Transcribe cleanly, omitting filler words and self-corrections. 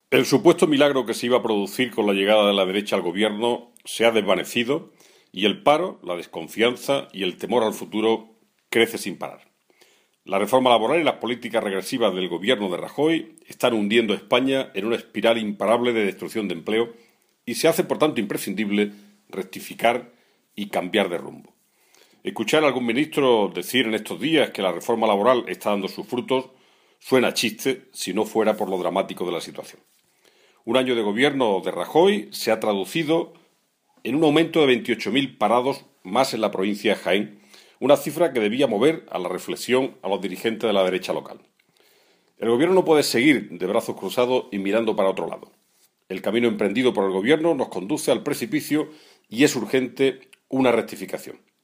El supuesto milagro que se iba a producir con la llegada de la derecha al gobierno se ha desvanecido y el paro, la desconfianza y el temor al futuro crece sin parar. La reforma laboral y las políticas regresivas del gobierno de Rajoy están hundiendo a España en una espiral imparable de destrucción de empleo y se hace, por tanto, imprescindible rectificar y cambiar de rumbo. Escuchar a algún ministro decir en estos días que la reforma laboral está dando sus frutos suena a chiste si no fuera por lo dramático de la situación. Un año de gobierno de Rajoy se ha traducido en un aumento de 28.000 parados más en la provincia de Jaén, una cifra que debía mover a la reflexión a los dirigentes de la derecha local. El gobierno no puede seguir de brazos cruzados y mirando para otro lado. El camino emprendido por el gobierno nos conduce al precipicio y es urgente una rectificación.